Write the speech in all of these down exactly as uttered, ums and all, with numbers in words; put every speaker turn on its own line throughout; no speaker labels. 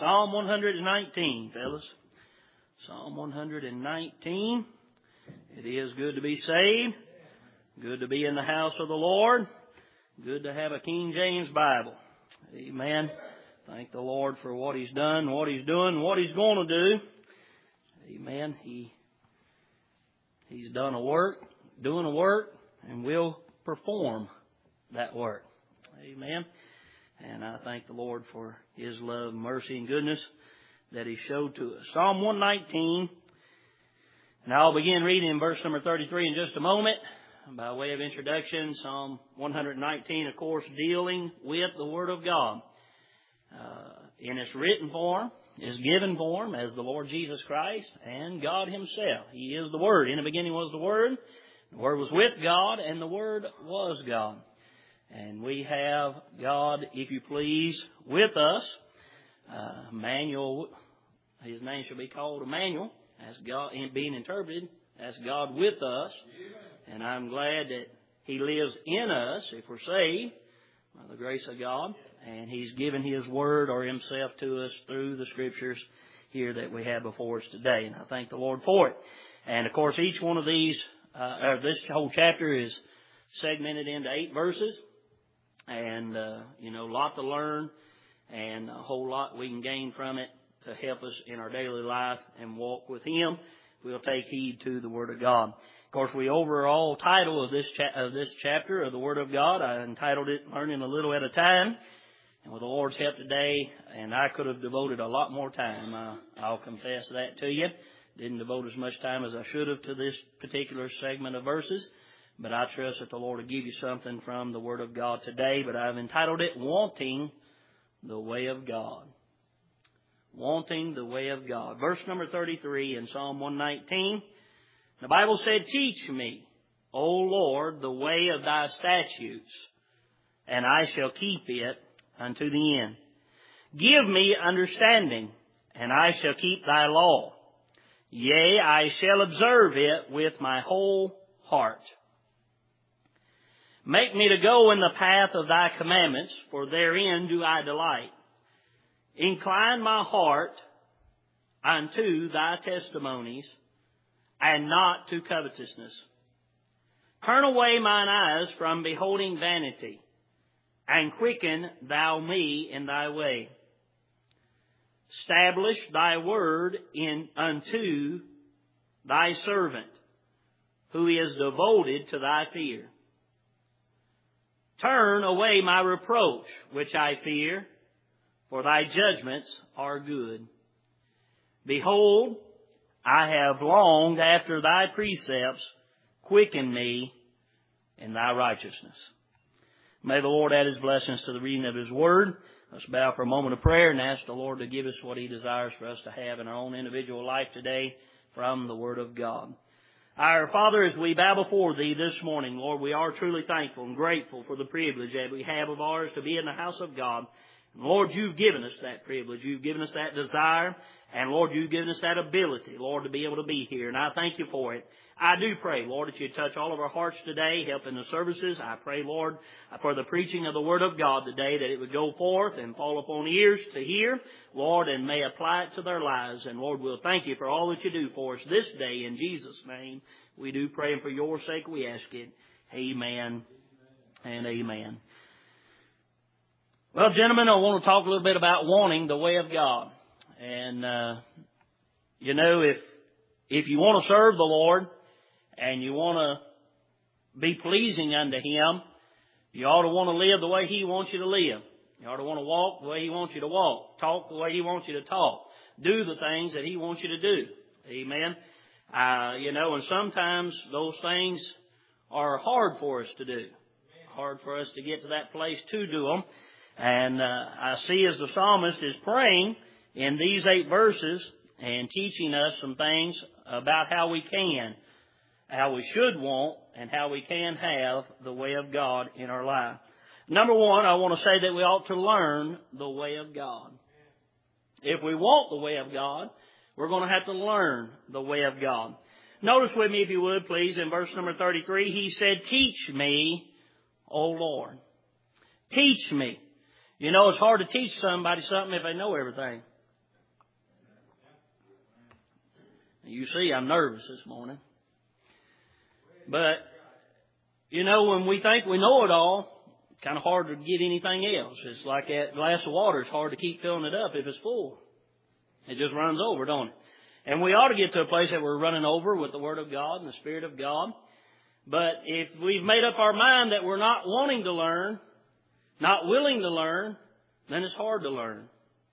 Psalm one nineteen, fellas. Psalm one nineteen. It is good to be saved. Good to be in the house of the Lord. Good to have a King James Bible. Amen. Thank the Lord for what He's done, what He's doing, what He's going to do. Amen. He, He's done a work, doing a work, and will perform that work. Amen. And I thank the Lord for His love, mercy, and goodness that He showed to us. Psalm one nineteen. And I'll begin reading in verse number thirty-three in just a moment. By way of introduction, Psalm one nineteen, of course, dealing with the Word of God. Uh, in its written form, its given form as the Lord Jesus Christ and God Himself. He is the Word. In the beginning was the Word. The Word was with God, and the Word was God. And we have God, if you please, with us. Uh, Emmanuel, His name shall be called Emmanuel, as God being interpreted as God with us. And I'm glad that He lives in us if we're saved by the grace of God. And He's given His Word or Himself to us through the Scriptures here that we have before us today. And I thank the Lord for it. And of course, each one of these, uh, or this whole chapter is segmented into eight verses. And, uh, you know, a lot to learn and a whole lot we can gain from it to help us in our daily life and walk with Him. We'll take heed to the Word of God. Of course, the overall title of this cha- of this chapter of the Word of God, I entitled it Learning a Little at a Time. And with the Lord's help today, and I could have devoted a lot more time, uh, I'll confess that to you. Didn't devote as much time as I should have to this particular segment of verses. But I trust that the Lord will give you something from the Word of God today. But I've entitled it, Wanting the Way of God. Wanting the Way of God. Verse number thirty-three in Psalm one nineteen. The Bible said, Teach me, O Lord, the way of Thy statutes, and I shall keep it unto the end. Give me understanding, and I shall keep Thy law. Yea, I shall observe it with my whole heart. Make me to go in the path of Thy commandments, for therein do I delight. Incline my heart unto Thy testimonies, and not to covetousness. Turn away mine eyes from beholding vanity, and quicken Thou me in Thy way. Establish Thy word in unto Thy servant, who is devoted to Thy fear. Turn away my reproach, which I fear, for Thy judgments are good. Behold, I have longed after Thy precepts. Quicken me in Thy righteousness. May the Lord add His blessings to the reading of His Word. Let's bow for a moment of prayer and ask the Lord to give us what He desires for us to have in our own individual life today from the Word of God. Our Father, as we bow before Thee this morning, Lord, we are truly thankful and grateful for the privilege that we have of ours to be in the house of God. And Lord, You've given us that privilege. You've given us that desire. And Lord, You've given us that ability, Lord, to be able to be here. And I thank You for it. I do pray, Lord, that You touch all of our hearts today, help in the services. I pray, Lord, for the preaching of the Word of God today, that it would go forth and fall upon ears to hear, Lord, and may apply it to their lives. And Lord, we'll thank You for all that You do for us this day. In Jesus' name, we do pray, and for Your sake we ask it. Amen and amen. Well, gentlemen, I want to talk a little bit about wanting the way of God. And, uh, you know, if if you want to serve the Lord and you want to be pleasing unto Him, you ought to want to live the way He wants you to live. You ought to want to walk the way He wants you to walk, talk the way He wants you to talk, do the things that He wants you to do. Amen. Uh, you know, and sometimes those things are hard for us to do, hard for us to get to that place to do them. And uh, I see as the psalmist is praying in these eight verses and teaching us some things about how we can, how we should want, and how we can have the way of God in our life. Number one, I want to say that we ought to learn the way of God. If we want the way of God, we're going to have to learn the way of God. Notice with me, if you would, please, in verse number thirty-three, He said, Teach me, O Lord. Teach me. You know, it's hard to teach somebody something if they know everything. You see, I'm nervous this morning. But, you know, when we think we know it all, it's kind of hard to get anything else. It's like that glass of water. It's hard to keep filling it up if it's full. It just runs over, don't it? And we ought to get to a place that we're running over with the Word of God and the Spirit of God. But if we've made up our mind that we're not wanting to learn, not willing to learn, then it's hard to learn.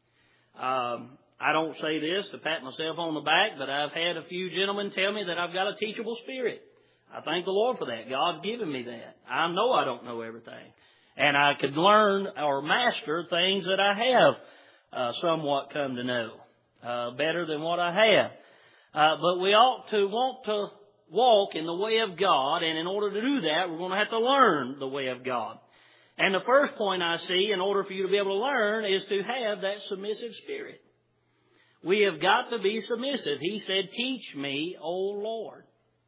Um, I don't say this to pat myself on the back, but I've had a few gentlemen tell me that I've got a teachable spirit. I thank the Lord for that. God's given me that. I know I don't know everything. And I could learn or master things that I have uh, somewhat come to know uh, better than what I have. Uh, but we ought to want to walk in the way of God, and in order to do that, we're going to have to learn the way of God. And the first point I see, in order for you to be able to learn, is to have that submissive spirit. We have got to be submissive. He said, teach me, O Lord.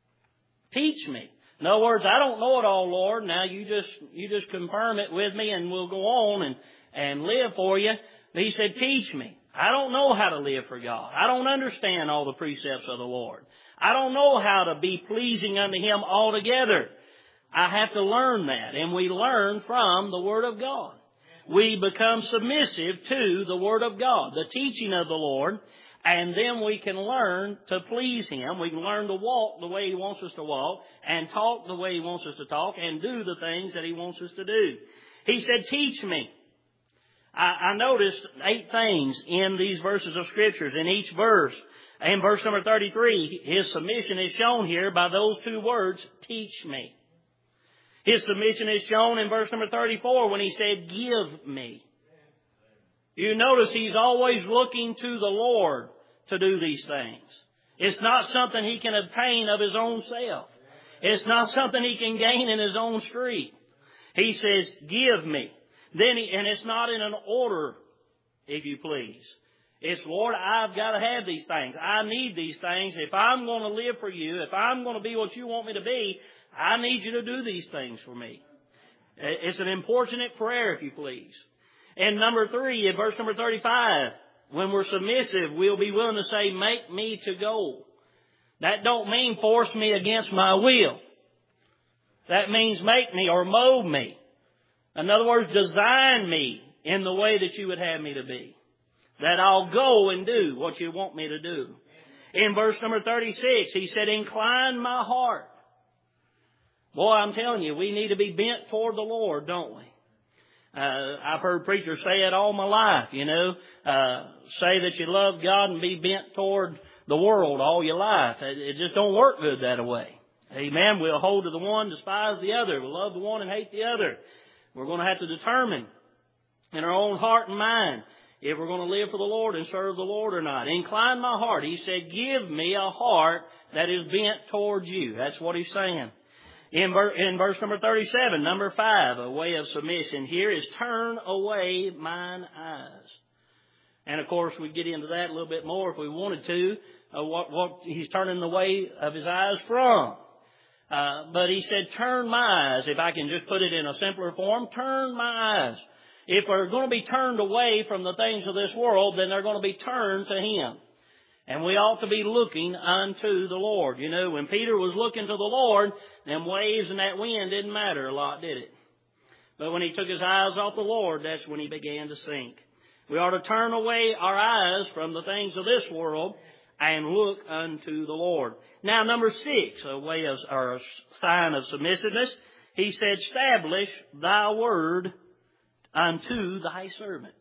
Teach me. In other words, I don't know it all, Lord. Now you just you just confirm it with me and we'll go on and, and live for you. But he said, teach me. I don't know how to live for God. I don't understand all the precepts of the Lord. I don't know how to be pleasing unto Him altogether. I have to learn that. And we learn from the Word of God. We become submissive to the Word of God, the teaching of the Lord. And then we can learn to please Him. We can learn to walk the way He wants us to walk and talk the way He wants us to talk and do the things that He wants us to do. He said, teach me. I, I noticed eight things in these verses of Scriptures. In each verse, in verse number thirty-three, His submission is shown here by those two words, teach me. His submission is shown in verse number thirty-four when He said, give me. You notice He's always looking to the Lord to do these things. It's not something He can obtain of His own self. It's not something He can gain in His own strength. He says, give me. Then he, and it's not in an order, if you please. It's, Lord, I've got to have these things. I need these things. If I'm going to live for You, if I'm going to be what You want me to be, I need You to do these things for me. It's an importunate prayer, if you please. And number three, in verse number thirty-five, when we're submissive, we'll be willing to say, make me to go. That don't mean force me against my will. That means make me or mold me. In other words, design me in the way that You would have me to be. That I'll go and do what You want me to do. In verse number thirty-six, He said, incline my heart. Boy, I'm telling you, we need to be bent toward the Lord, don't we? Uh, I've heard preachers say it all my life, you know, uh, say that you love God and be bent toward the world all your life. It, it just don't work good that way. Amen. We'll hold to the one, despise the other. We'll love the one and hate the other. We're going to have to determine in our own heart and mind if we're going to live for the Lord and serve the Lord or not. Incline my heart. He said, give me a heart that is bent towards You. That's what He's saying. In, ver- in verse number thirty-seven, number five, a way of submission here is turn away mine eyes. And of course, we get into that a little bit more if we wanted to, uh, what, what He's turning away of His eyes from. Uh, but He said, turn my eyes. If I can just put it in a simpler form, turn my eyes. If we're going to be turned away from the things of this world, then they're going to be turned to Him. And we ought to be looking unto the Lord. You know, when Peter was looking to the Lord, them waves and that wind didn't matter a lot, did it? But when he took his eyes off the Lord, that's when he began to sink. We ought to turn away our eyes from the things of this world and look unto the Lord. Now, number six, a way of, or a sign of submissiveness, He said, establish Thy word unto Thy servant.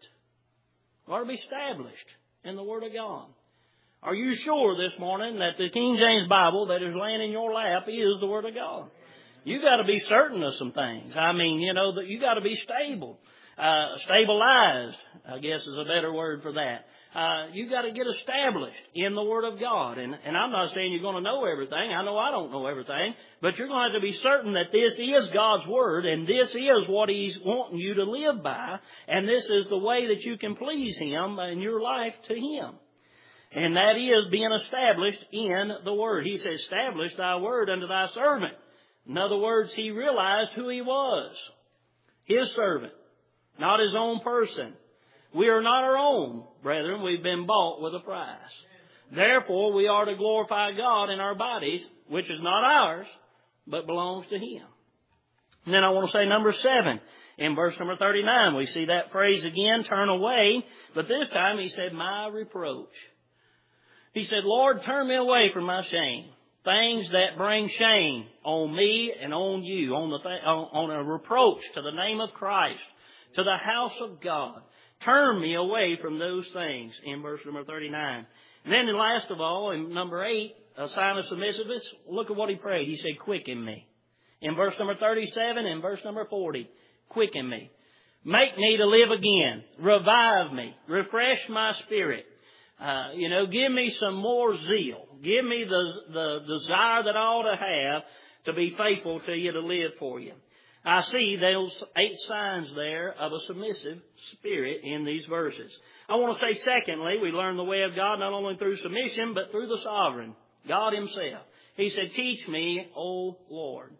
We ought to be established in the Word of God. Are you sure this morning that the King James Bible that is laying in your lap is the Word of God? You got to be certain of some things. I mean, you know, that you got to be stable, uh, stabilized, I guess is a better word for that. Uh, you got to get established in the Word of God. And, and I'm not saying you're going to know everything. I know I don't know everything. But you're going to have to be certain that this is God's Word and this is what He's wanting you to live by. And this is the way that you can please Him in your life to Him. And that is being established in the Word. He says, establish Thy word unto Thy servant. In other words, he realized who he was. His servant, not his own person. We are not our own, brethren. We've been bought with a price. Therefore, we are to glorify God in our bodies, which is not ours, but belongs to Him. And then I want to say number seven. In verse number thirty-nine, we see that phrase again, turn away. But this time He said, my reproach. He said, Lord, turn me away from my shame. Things that bring shame on me and on you, on, the th- on a reproach to the name of Christ, to the house of God. Turn me away from those things in verse number thirty-nine. And then last of all, in number eight, a sign of submissiveness, look at what he prayed. He said, quicken me. In verse number thirty-seven and verse number forty, quicken me. Make me to live again. Revive me. Refresh my spirit. Uh, you know, give me some more zeal. Give me the, the desire that I ought to have to be faithful to you, to live for you. I see those eight signs there of a submissive spirit in these verses. I want to say, secondly, we learn the way of God not only through submission, but through the sovereign, God Himself. He said, teach me, O Lord.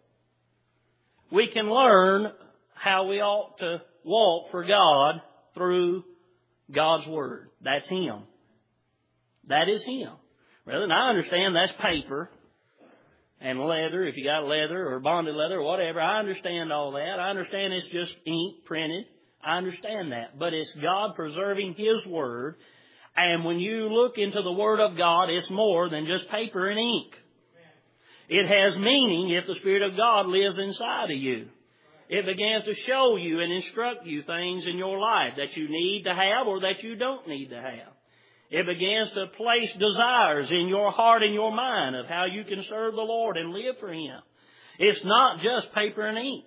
We can learn how we ought to walk for God through God's Word. That's Him. That is Him. Rather than I understand that's paper and leather, if you got leather or bonded leather or whatever. I understand all that. I understand it's just ink printed. I understand that. But it's God preserving His Word. And when you look into the Word of God, it's more than just paper and ink. It has meaning if the Spirit of God lives inside of you. It begins to show you and instruct you things in your life that you need to have or that you don't need to have. It begins to place desires in your heart and your mind of how you can serve the Lord and live for Him. It's not just paper and ink.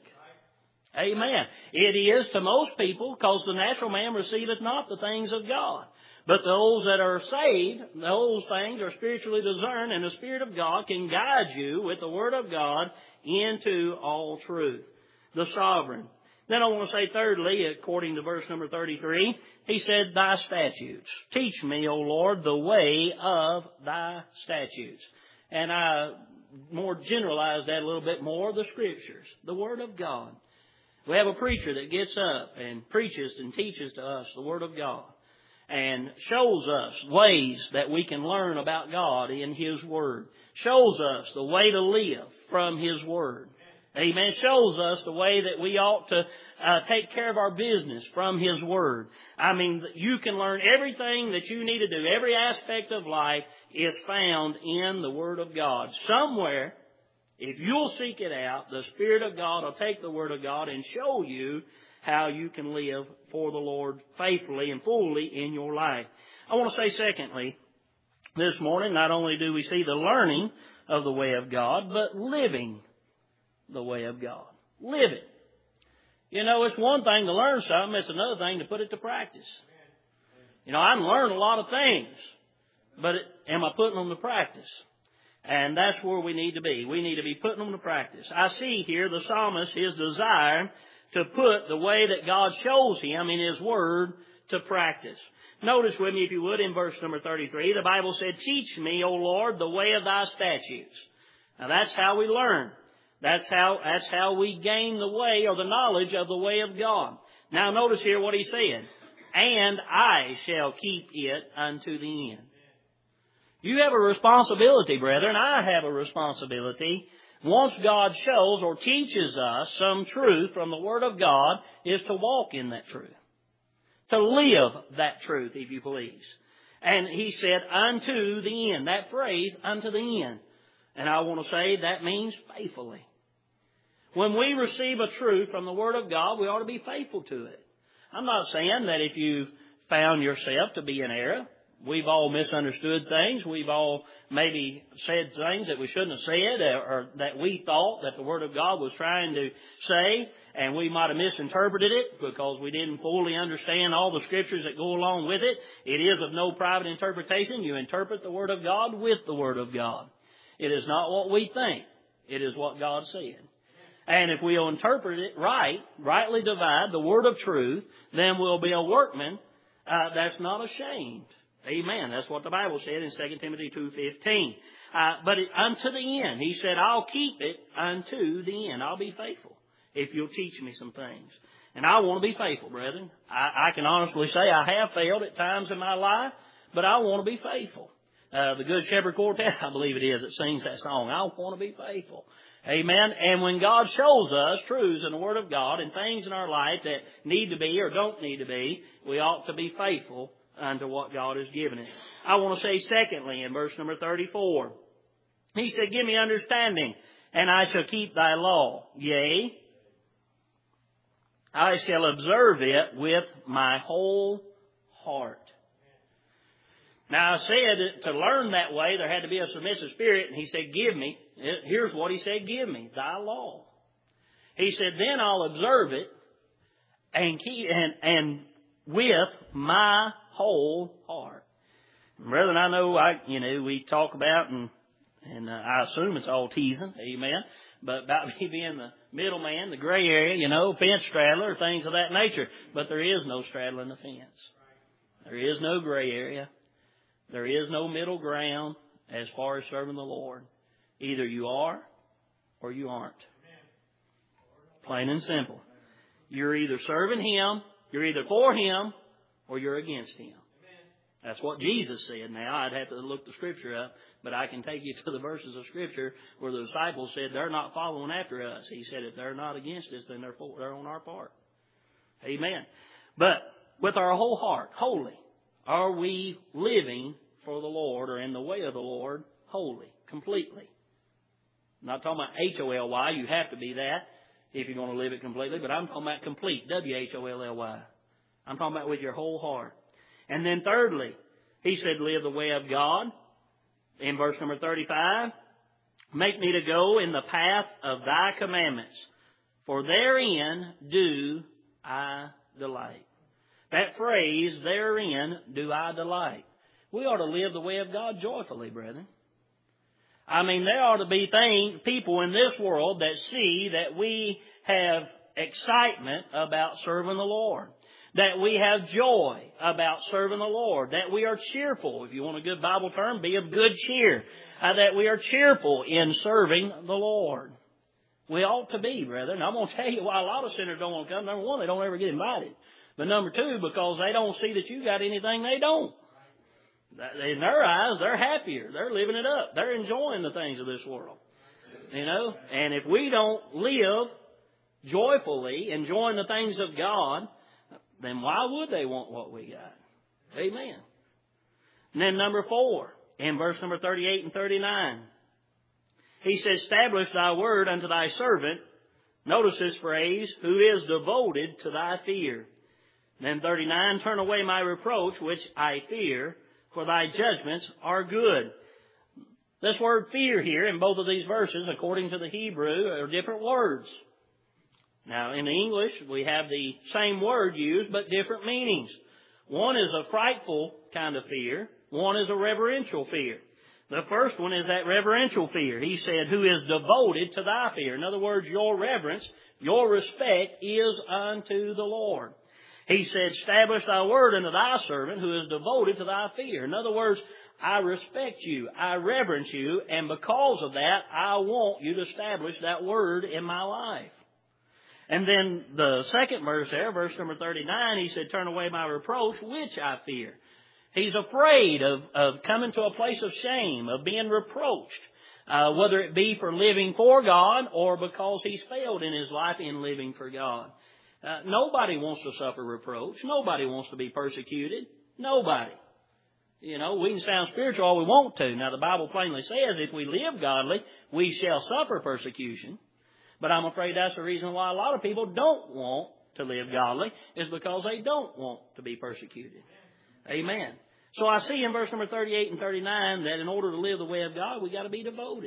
Amen. It is to most people, because the natural man receiveth not the things of God. But those that are saved, those things are spiritually discerned, and the Spirit of God can guide you with the Word of God into all truth. The sovereign. Then I want to say thirdly, according to verse number thirty-three, he said, thy statutes. Teach me, O Lord, the way of thy statutes. And I more generalize that a little bit more, the Scriptures, the Word of God. We have a preacher that gets up and preaches and teaches to us the Word of God and shows us ways that we can learn about God in His Word. Shows us the way to live from His Word. Amen. Shows us the way that we ought to uh, take care of our business from His Word. I mean, you can learn everything that you need to do. Every aspect of life is found in the Word of God. Somewhere, if you'll seek it out, the Spirit of God will take the Word of God and show you how you can live for the Lord faithfully and fully in your life. I want to say secondly, this morning, not only do we see the learning of the way of God, but living the way of God. Live it. You know, it's one thing to learn something. It's another thing to put it to practice. You know, I can learn a lot of things, but it, am I putting them to practice? And that's where we need to be. We need to be putting them to practice. I see here the psalmist, his desire to put the way that God shows him in His Word to practice. Notice with me, if you would, in verse number thirty-three, the Bible said, teach me, O Lord, the way of thy statutes. Now that's how we learn. That's how, that's how we gain the way or the knowledge of the way of God. Now notice here what he said. And I shall keep it unto the end. You have a responsibility, brethren. I have a responsibility. Once God shows or teaches us some truth from the Word of God, is to walk in that truth. To live that truth, if you please. And he said, unto the end. That phrase, unto the end. And I want to say that means faithfully. When we receive a truth from the Word of God, we ought to be faithful to it. I'm not saying that if you found yourself to be in error, we've all misunderstood things, we've all maybe said things that we shouldn't have said, or that we thought that the Word of God was trying to say, and we might have misinterpreted it because we didn't fully understand all the Scriptures that go along with it. It is of no private interpretation. You interpret the Word of God with the Word of God. It is not what we think. It is what God said. And if we'll interpret it right, rightly divide the word of truth, then we'll be a workman uh, that's not ashamed. Amen. That's what the Bible said in Second Timothy two fifteen. Uh, but it, unto the end, he said, I'll keep it unto the end. I'll be faithful if you'll teach me some things. And I want to be faithful, brethren. I, I can honestly say I have failed at times in my life, but I want to be faithful. uh, the Good Shepherd Quartet, I believe it is, that sings that song. I want to be faithful. Amen. And when God shows us truths in the Word of God and things in our life that need to be or don't need to be, we ought to be faithful unto what God has given us. I want to say secondly in verse number thirty-four, He said, give me understanding, and I shall keep thy law. Yea, I shall observe it with my whole heart. Now I said to learn that way there had to be a submissive spirit, and He said, give me. Here's what He said, give me thy law. He said, then I'll observe it and keep and, and with my whole heart. Brethren, I know I you know we talk about and and uh, I assume it's all teasing, amen. But about me being the middleman, the gray area, you know, fence straddler, things of that nature. But there is no straddling the fence. There is no gray area. There is no middle ground as far as serving the Lord. Either you are or you aren't. Plain and simple. You're either serving Him, you're either for Him, or you're against Him. That's what Jesus said. Now, I'd have to look the Scripture up, but I can take you to the verses of Scripture where the disciples said they're not following after us. He said if they're not against us, then they're, for, they're on our part. Amen. But with our whole heart, wholly, are we living for the Lord or in the way of the Lord wholly, completely? I'm not talking about H O L Y. You have to be that if you're going to live it completely. But I'm talking about complete, W H O L L Y. I'm talking about with your whole heart. And then thirdly, He said, live the way of God. In verse number thirty-five, make me to go in the path of thy commandments, for therein do I delight. That phrase, therein do I delight. We ought to live the way of God joyfully, brethren. I mean, there ought to be things, people in this world that see that we have excitement about serving the Lord. That we have joy about serving the Lord. That we are cheerful. If you want a good Bible term, be of good cheer. Uh, that we are cheerful in serving the Lord. We ought to be, brethren. I'm going to tell you why a lot of sinners don't want to come. Number one, they don't ever get invited. But number two, because they don't see that you got anything they don't. In their eyes, they're happier. They're living it up. They're enjoying the things of this world. You know? And if we don't live joyfully, enjoying the things of God, then why would they want what we got? Amen. And then number four, in verse number thirty-eight and thirty-nine, He says, establish thy word unto thy servant. Notice this phrase, who is devoted to thy fear. And then thirty-nine, turn away my reproach, which I fear, for thy judgments are good. This word fear here in both of these verses, according to the Hebrew, are different words. Now, in English, we have the same word used, but different meanings. One is a frightful kind of fear. One is a reverential fear. The first one is that reverential fear. He said, who is devoted to thy fear. In other words, your reverence, your respect is unto the Lord. He said, establish thy word unto thy servant who is devoted to thy fear. In other words, I respect you, I reverence you, and because of that, I want you to establish that word in my life. And then the second verse there, verse number thirty-nine, he said, turn away my reproach, which I fear. He's afraid of, of coming to a place of shame, of being reproached, uh, whether it be for living for God or because he's failed in his life in living for God. Uh, nobody wants to suffer reproach. Nobody wants to be persecuted. Nobody. You know, we can sound spiritual all we want to. Now, the Bible plainly says if we live godly, we shall suffer persecution. But I'm afraid that's the reason why a lot of people don't want to live godly, is because they don't want to be persecuted. Amen. So I see in verse number thirty-eight and thirty-nine that in order to live the way of God, we got to be devoted.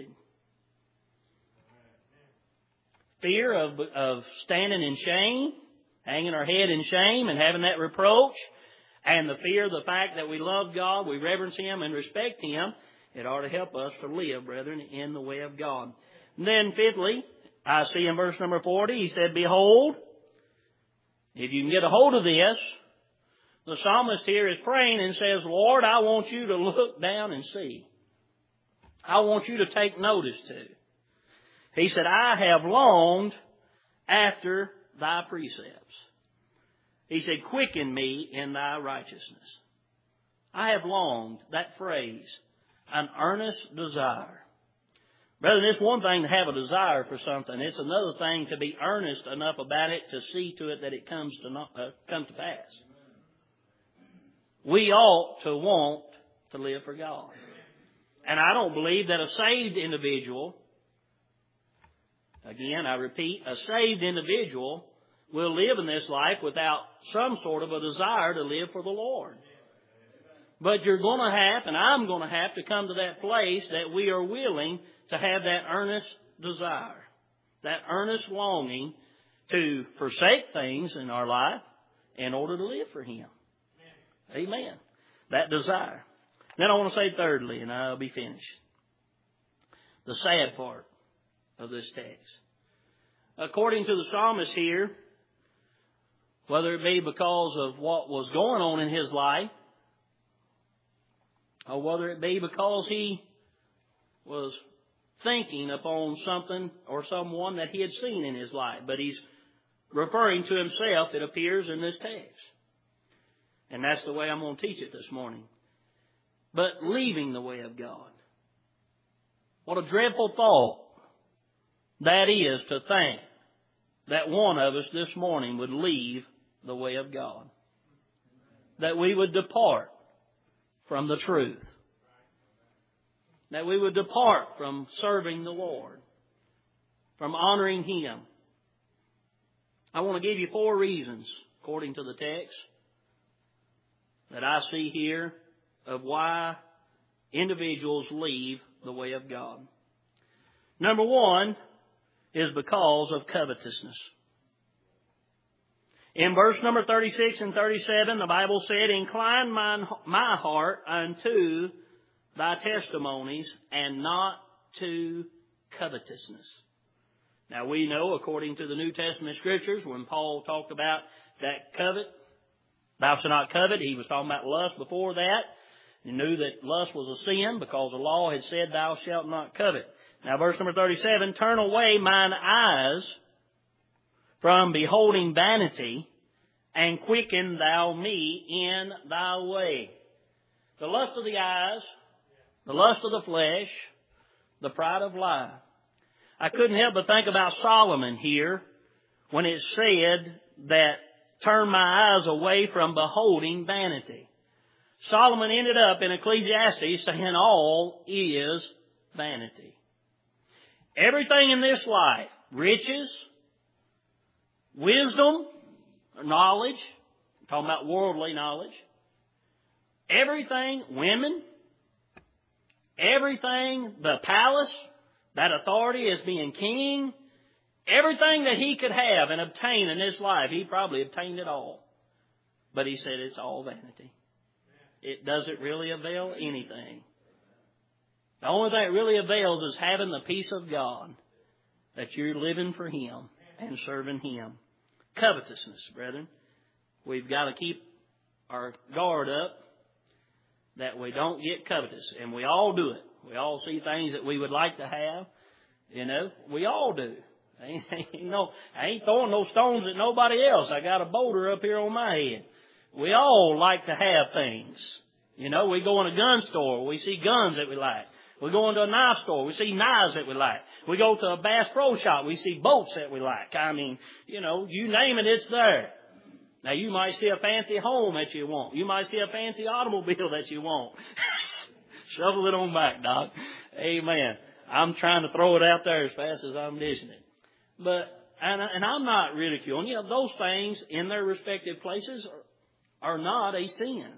Fear of, of standing in shame, hanging our head in shame and having that reproach, and the fear of the fact that we love God, we reverence Him and respect Him, it ought to help us to live, brethren, in the way of God. And then fifthly, I see in verse number forty, he said, behold, if you can get a hold of this, the psalmist here is praying and says, Lord, I want you to look down and see. I want you to take notice to. He said, I have longed after thy precepts. He said, quicken me in thy righteousness. I have longed, that phrase, An earnest desire. Brethren, it's one thing to have a desire for something. It's another thing to be earnest enough about it to see to it that it comes to not, uh, come to pass. We ought to want to live for God. And I don't believe that a saved individual, again, I repeat, a saved individual will live in this life without some sort of a desire to live for the Lord. But you're going to have, and I'm going to have to come to that place that we are willing to have that earnest desire, that earnest longing to forsake things in our life in order to live for Him. Amen. That desire. Then I want to say thirdly, and I'll be finished, the sad part of this text. According to the psalmist here, whether it be because of what was going on in his life, or whether it be because he was thinking upon something or someone that he had seen in his life. But he's referring to himself, it appears, in this text. And that's the way I'm going to teach it this morning. But leaving the way of God. What a dreadful thought that is, to think that one of us this morning would leave the way of God. That we would depart from the truth. That we would depart from serving the Lord, from honoring Him. I want to give you four reasons, according to the text, that I see here of why individuals leave the way of God. Number one is because of covetousness. In verse number thirty-six and thirty-seven, the Bible said, "Incline mine, my heart unto thy testimonies, and not to covetousness." Now we know, according to the New Testament Scriptures, when Paul talked about that covet, thou shalt not covet, he was talking about lust before that. He knew that lust was a sin because the law had said, "Thou shalt not covet." Now verse number thirty-seven, "Turn away mine eyes from beholding vanity, and quicken thou me in thy way." The lust of the eyes, the lust of the flesh, the pride of life. I couldn't help but think about Solomon here when it said that, "Turn my eyes away from beholding vanity." Solomon ended up in Ecclesiastes saying all is vanity. Everything in this life, riches, wisdom, knowledge, I'm talking about worldly knowledge, everything, women, everything, the palace, that authority as being king, everything that he could have and obtain in this life, he probably obtained it all. But he said it's all vanity. It doesn't really avail anything. The only thing that really avails is having the peace of God, that you're living for Him and serving Him. Covetousness, brethren. We've got to keep our guard up that we don't get covetous. And we all do it. We all see things that we would like to have. You know, we all do. I ain't, you know, I ain't throwing no stones at nobody else. I got a boulder up here on my head. We all like to have things. You know, we go in a gun store, we see guns that we like. We go into a knife store, we see knives that we like. We go to a Bass Pro Shop, we see boats that we like. I mean, you know, you name it, it's there. Now, you might see a fancy home that you want. You might see a fancy automobile that you want. Shovel it on back, Doc. Amen. I'm trying to throw it out there as fast as I'm dishing it. But, and, and I'm not ridiculing. You know, those things in their respective places are, are not a sin.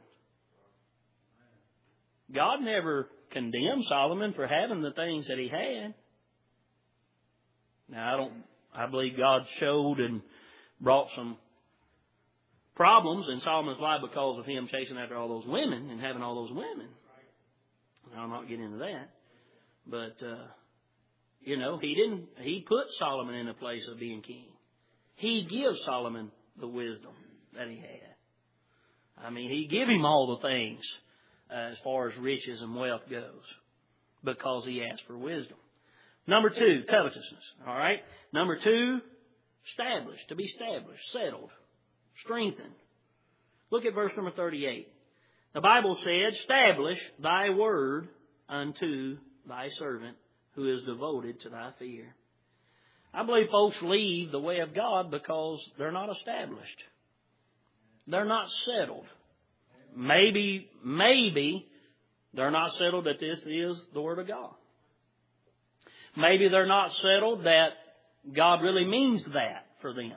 God never condemned Solomon for having the things that he had. Now, I don't, I believe God showed and brought some problems in Solomon's life because of him chasing after all those women and having all those women. I'll not get into that. But, uh, you know, he didn't, he put Solomon in a place of being king. He gives Solomon the wisdom that he had. I mean, he gave him all the things uh, as far as riches and wealth goes because he asked for wisdom. Number two, covetousness. All right. Number two, established, to be established, settled, strengthened. Look at verse number thirty-eight. The Bible said, "Establish thy word unto thy servant who is devoted to thy fear. I believe folks leave the way of God because they're not established. They're not settled. Maybe, maybe they're not settled that this is the Word of God. Maybe they're not settled that God really means that for them.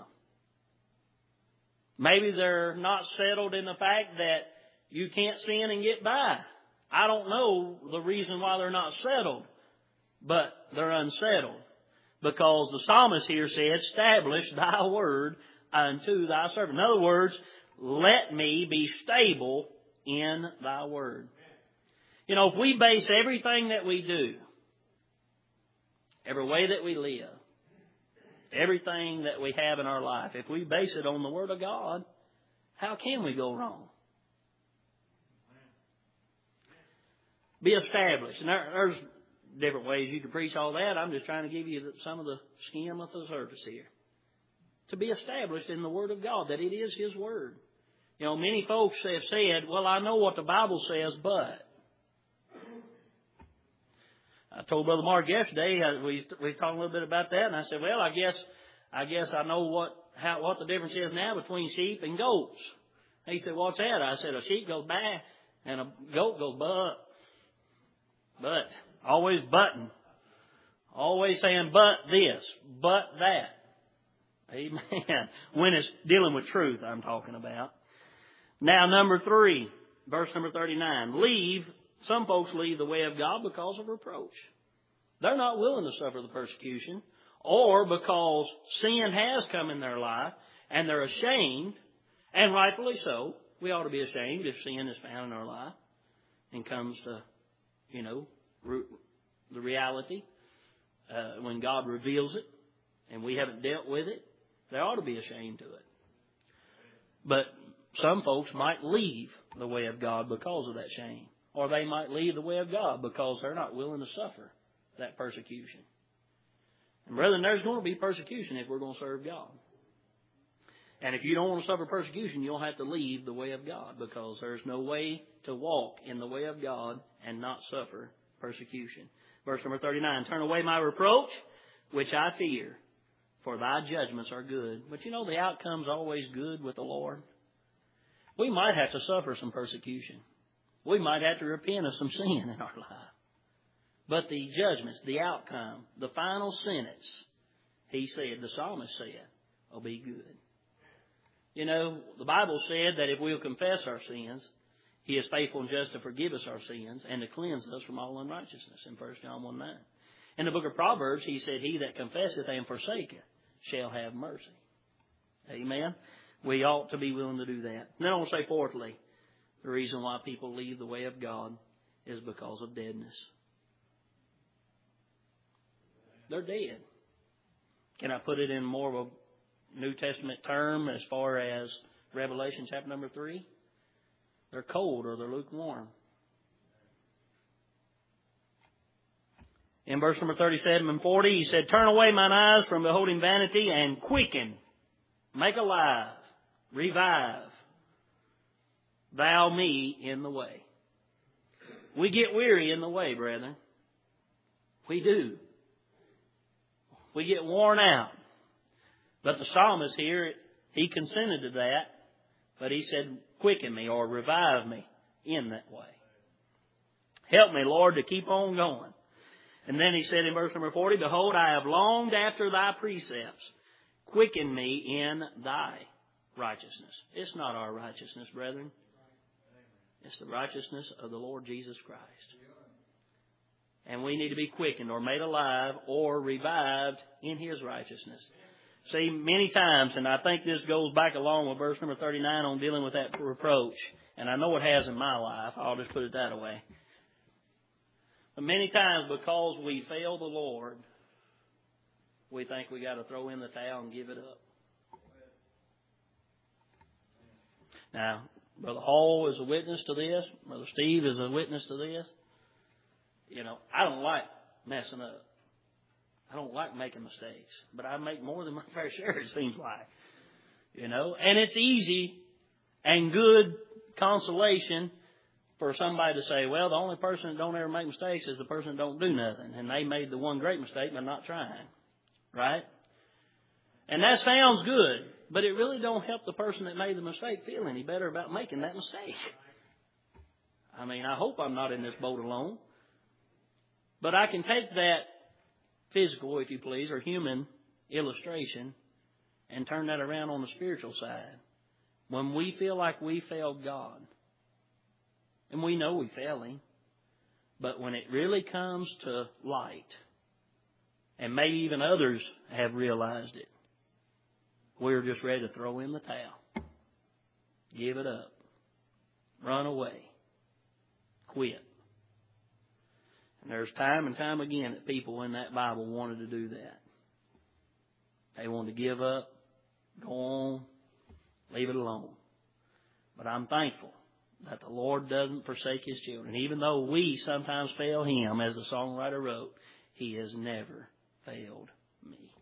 Maybe they're not settled in the fact that you can't sin and get by. I don't know the reason why they're not settled, but they're unsettled. Because the psalmist here said, establish thy word unto thy servant. In other words, let me be stable in thy word. You know, if we base everything that we do, every way that we live, everything that we have in our life, if we base it on the Word of God, how can we go wrong? Be established. And there, there's different ways you can preach all that. I'm just trying to give you some of the skim of the surface here. To be established in the Word of God, that it is His Word. You know, many folks have said, well, I know what the Bible says, but... I told Brother Mark yesterday, we we were talking a little bit about that, and I said, well, I guess I guess I know what how what the difference is now between sheep and goats. He said, what's that? I said, a sheep goes by, and a goat goes but. But. Always butting. Always saying but this, but that. Amen. When it's dealing with truth, I'm talking about. Now, number three, verse number thirty-nine. Leave. Some folks leave the way of God because of reproach. They're not willing to suffer the persecution, or because sin has come in their life and they're ashamed, and rightfully so. We ought to be ashamed if sin is found in our life and comes to, you know, the reality uh, when God reveals it and we haven't dealt with it. They ought to be ashamed to it. But some folks might leave the way of God because of that shame. Or they might leave the way of God because they're not willing to suffer that persecution. And brethren, there's going to be persecution if we're going to serve God. And if you don't want to suffer persecution, you'll have to leave the way of God, because there's no way to walk in the way of God and not suffer persecution. Verse number thirty-nine, turn away my reproach, which I fear, for thy judgments are good. But you know, the outcome's always good with the Lord. We might have to suffer some persecution. We might have to repent of some sin in our life. But the judgments, the outcome, the final sentence, he said, the psalmist said, will be good. You know, the Bible said that if we'll confess our sins, He is faithful and just to forgive us our sins and to cleanse us from all unrighteousness in First John one nine. In the book of Proverbs, he said, he that confesseth and forsaketh shall have mercy. Amen. We ought to be willing to do that. And then I want to say fourthly, the reason why people leave the way of God is because of deadness. They're dead. Can I put it in more of a New Testament term as far as Revelation chapter number three? They're cold or they're lukewarm. In verse number thirty-seven and forty, he said, turn away mine eyes from beholding vanity and quicken, make alive, revive thou me in the way. We get weary in the way, brethren. We do. We get worn out. But the psalmist here, he consented to that, but he said, quicken me or revive me in that way. Help me, Lord, to keep on going. And then he said in verse number forty, behold, I have longed after thy precepts. Quicken me in thy righteousness. It's not our righteousness, brethren. It's the righteousness of the Lord Jesus Christ. And we need to be quickened or made alive or revived in His righteousness. See, many times, and I think this goes back along with verse number thirty-nine on dealing with that reproach. And I know it has in my life. I'll just put it that way. But many times, because we fail the Lord, we think we got to throw in the towel and give it up. Now, Brother Hall is a witness to this. Brother Steve is a witness to this. You know, I don't like messing up. I don't like making mistakes. But I make more than my fair share, it seems like. You know, and it's easy and good consolation for somebody to say, well, the only person that don't ever make mistakes is the person that don't do nothing. And they made the one great mistake by not trying. Right? And that sounds good, but it really don't help the person that made the mistake feel any better about making that mistake. I mean, I hope I'm not in this boat alone. But I can take that physical, if you please, or human illustration and turn that around on the spiritual side. When we feel like we failed God, and we know we fail Him, but when it really comes to light, and maybe even others have realized it, we're just ready to throw in the towel. Give it up. Run away. Quit. And there's time and time again that people in that Bible wanted to do that. They wanted to give up, go on, leave it alone. But I'm thankful that the Lord doesn't forsake His children. Even though we sometimes fail Him, as the songwriter wrote, He has never failed me.